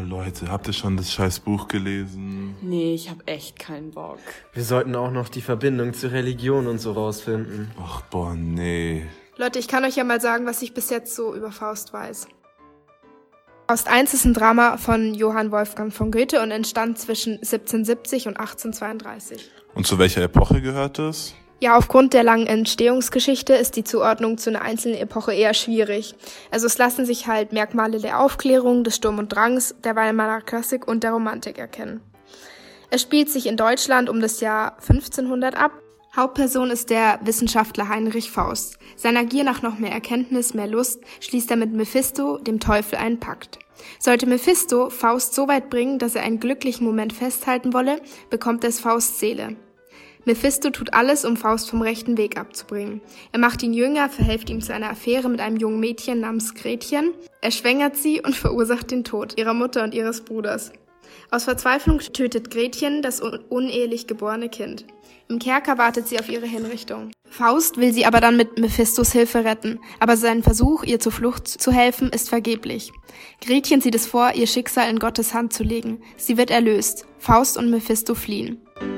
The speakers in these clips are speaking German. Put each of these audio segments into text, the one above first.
Leute, habt ihr schon das scheiß Buch gelesen? Nee, ich hab echt keinen Bock. Wir sollten auch noch die Verbindung zur Religion und so rausfinden. Ach, boah, nee. Leute, ich kann euch ja mal sagen, was ich bis jetzt so über Faust weiß. Faust I ist ein Drama von Johann Wolfgang von Goethe und entstand zwischen 1770 und 1832. Und zu welcher Epoche gehört es? Ja, aufgrund der langen Entstehungsgeschichte ist die Zuordnung zu einer einzelnen Epoche eher schwierig. Also es lassen sich halt Merkmale der Aufklärung, des Sturm und Drangs, der Weimarer Klassik und der Romantik erkennen. Es spielt sich in Deutschland um das Jahr 1500 ab. Hauptperson ist der Wissenschaftler Heinrich Faust. Seiner Gier nach noch mehr Erkenntnis, mehr Lust, schließt er mit Mephisto, dem Teufel, einen Pakt. Sollte Mephisto Faust so weit bringen, dass er einen glücklichen Moment festhalten wolle, bekommt es Fausts Seele. Mephisto tut alles, um Faust vom rechten Weg abzubringen. Er macht ihn jünger, verhilft ihm zu einer Affäre mit einem jungen Mädchen namens Gretchen, er schwängert sie und verursacht den Tod ihrer Mutter und ihres Bruders. Aus Verzweiflung tötet Gretchen das unehelich geborene Kind. Im Kerker wartet sie auf ihre Hinrichtung. Faust will sie aber dann mit Mephistos Hilfe retten, aber sein Versuch, ihr zur Flucht zu helfen, ist vergeblich. Gretchen sieht es vor, ihr Schicksal in Gottes Hand zu legen. Sie wird erlöst. Faust und Mephisto fliehen.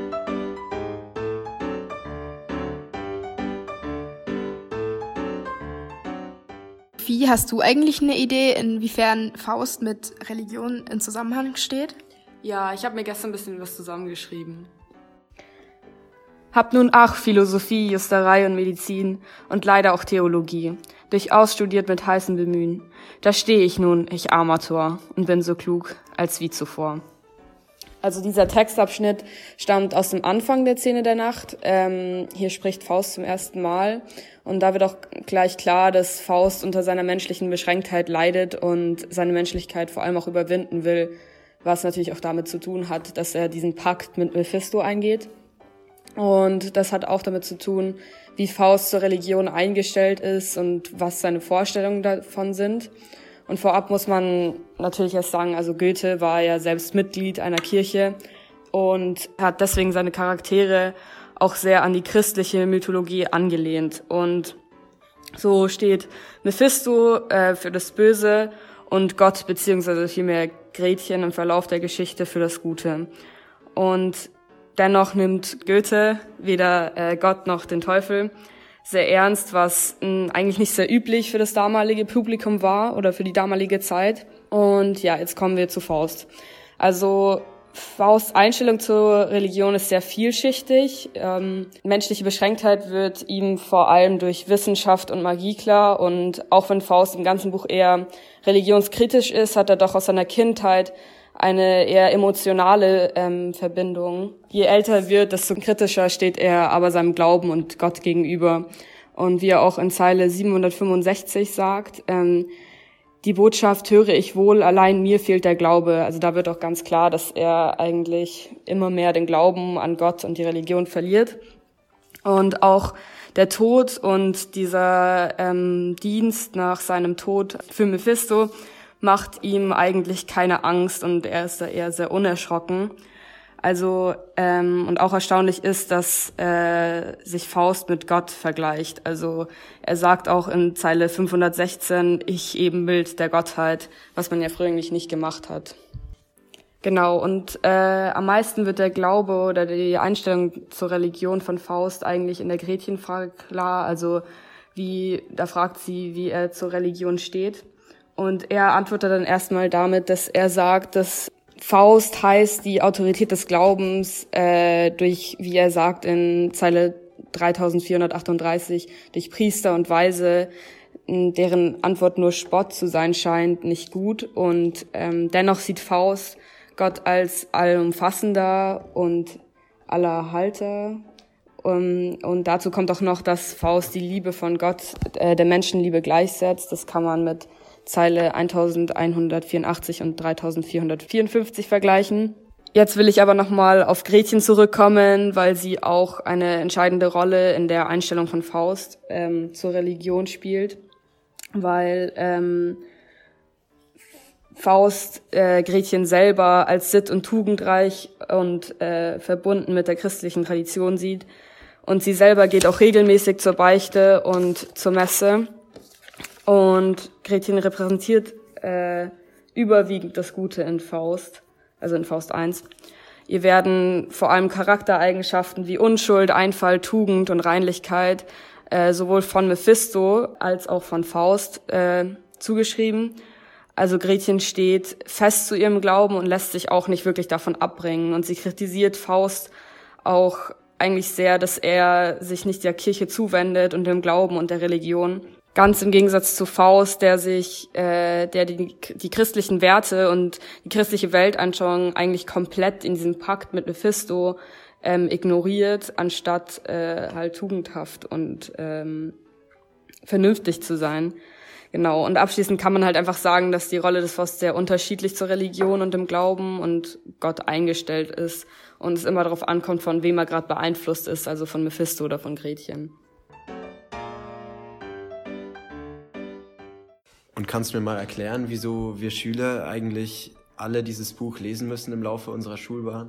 Wie hast du eigentlich eine Idee, inwiefern Faust mit Religion in Zusammenhang steht? Ja, ich habe mir gestern ein bisschen was zusammengeschrieben. Hab nun Philosophie, Justerei und Medizin und leider auch Theologie, durchaus studiert mit heißem Bemühen. Da stehe ich nun, ich armer Tor, und bin so klug als wie zuvor. Also dieser Textabschnitt stammt aus dem Anfang der Szene der Nacht. Hier spricht Faust zum ersten Mal. Und da wird auch gleich klar, dass Faust unter seiner menschlichen Beschränktheit leidet und seine Menschlichkeit vor allem auch überwinden will, was natürlich auch damit zu tun hat, dass er diesen Pakt mit Mephisto eingeht. Und das hat auch damit zu tun, wie Faust zur Religion eingestellt ist und was seine Vorstellungen davon sind. Und vorab muss man natürlich erst sagen, also Goethe war ja selbst Mitglied einer Kirche und hat deswegen seine Charaktere auch sehr an die christliche Mythologie angelehnt. Und so steht Mephisto für das Böse und Gott beziehungsweise vielmehr Gretchen im Verlauf der Geschichte für das Gute. Und dennoch nimmt Goethe weder Gott noch den Teufel sehr ernst, was eigentlich nicht sehr üblich für das damalige Publikum war oder für die damalige Zeit. Und ja, jetzt kommen wir zu Faust. Also Fausts Einstellung zur Religion ist sehr vielschichtig. Menschliche Beschränktheit wird ihm vor allem durch Wissenschaft und Magie klar. Und auch wenn Faust im ganzen Buch eher religionskritisch ist, hat er doch aus seiner Kindheit eine eher emotionale Verbindung. Je älter er wird, desto kritischer steht er aber seinem Glauben und Gott gegenüber. Und wie er auch in Zeile 765 sagt, die Botschaft höre ich wohl, allein mir fehlt der Glaube. Also da wird auch ganz klar, dass er eigentlich immer mehr den Glauben an Gott und die Religion verliert. Und auch der Tod und dieser Dienst nach seinem Tod für Mephisto macht ihm eigentlich keine Angst und er ist da eher sehr unerschrocken. Also und auch erstaunlich ist, dass sich Faust mit Gott vergleicht. Also er sagt auch in Zeile 516, ich Ebenbild der Gottheit, was man ja früher eigentlich nicht gemacht hat. Genau, und am meisten wird der Glaube oder die Einstellung zur Religion von Faust eigentlich in der Gretchenfrage klar. Also da fragt sie, wie er zur Religion steht. Und er antwortet dann erstmal damit, dass er sagt, dass Faust heißt die Autorität des Glaubens durch, wie er sagt in Zeile 3438, durch Priester und Weise, deren Antwort nur Spott zu sein scheint, nicht gut. Und dennoch sieht Faust Gott als allumfassender und aller Halter. Und dazu kommt auch noch, dass Faust die Liebe von Gott der Menschenliebe gleichsetzt. Das kann man mit Zeile 1184 und 3454 vergleichen. Jetzt will ich aber nochmal auf Gretchen zurückkommen, weil sie auch eine entscheidende Rolle in der Einstellung von Faust zur Religion spielt, weil Faust Gretchen selber als sitt- und tugendreich und verbunden mit der christlichen Tradition sieht. Und sie selber geht auch regelmäßig zur Beichte und zur Messe. Und Gretchen repräsentiert überwiegend das Gute in Faust, also in Faust 1. Ihr werden vor allem Charaktereigenschaften wie Unschuld, Einfall, Tugend und Reinlichkeit sowohl von Mephisto als auch von Faust zugeschrieben. Also Gretchen steht fest zu ihrem Glauben und lässt sich auch nicht wirklich davon abbringen. Und sie kritisiert Faust auch eigentlich sehr, dass er sich nicht der Kirche zuwendet und dem Glauben und der Religion. Ganz im Gegensatz zu Faust, der die christlichen Werte und die christliche Weltanschauung eigentlich komplett in diesem Pakt mit Mephisto ignoriert, anstatt halt tugendhaft und vernünftig zu sein. Genau, und abschließend kann man halt einfach sagen, dass die Rolle des Faust sehr unterschiedlich zur Religion und dem Glauben und Gott eingestellt ist und es immer darauf ankommt, von wem er gerade beeinflusst ist, also von Mephisto oder von Gretchen. Und kannst du mir mal erklären, wieso wir Schüler eigentlich alle dieses Buch lesen müssen im Laufe unserer Schulbahn?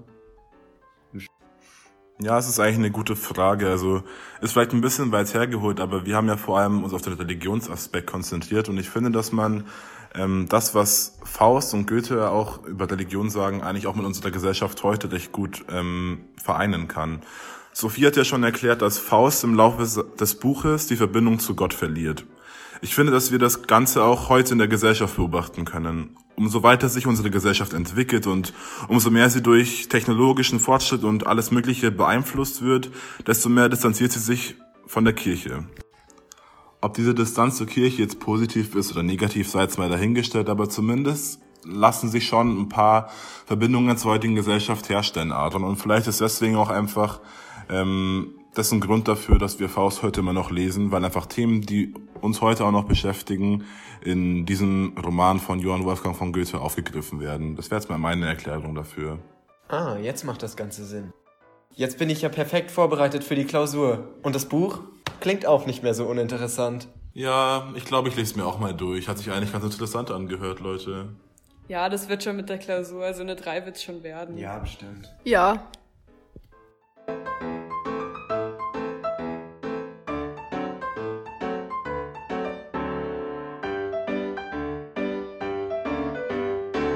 Ja, es ist eigentlich eine gute Frage. Also ist vielleicht ein bisschen weit hergeholt, aber wir haben ja vor allem uns auf den Religionsaspekt konzentriert und ich finde, dass man das, was Faust und Goethe auch über Religion sagen, eigentlich auch mit unserer Gesellschaft heute recht gut vereinen kann. Sophie hat ja schon erklärt, dass Faust im Laufe des Buches die Verbindung zu Gott verliert. Ich finde, dass wir das Ganze auch heute in der Gesellschaft beobachten können. Umso weiter sich unsere Gesellschaft entwickelt und umso mehr sie durch technologischen Fortschritt und alles Mögliche beeinflusst wird, desto mehr distanziert sie sich von der Kirche. Ob diese Distanz zur Kirche jetzt positiv ist oder negativ, sei jetzt mal dahingestellt, aber zumindest lassen sich schon ein paar Verbindungen zur heutigen Gesellschaft herstellen, Adrian. Und vielleicht ist deswegen auch einfach das ist ein Grund dafür, dass wir Faust heute immer noch lesen, weil einfach Themen, die uns heute auch noch beschäftigen, in diesem Roman von Johann Wolfgang von Goethe aufgegriffen werden. Das wäre jetzt mal meine Erklärung dafür. Ah, jetzt macht das Ganze Sinn. Jetzt bin ich ja perfekt vorbereitet für die Klausur. Und das Buch klingt auch nicht mehr so uninteressant. Ja, ich glaube, ich lese es mir auch mal durch. Hat sich eigentlich ganz interessant angehört, Leute. Ja, das wird schon mit der Klausur, also eine 3 wird's schon werden. Ja, bestimmt. Ja,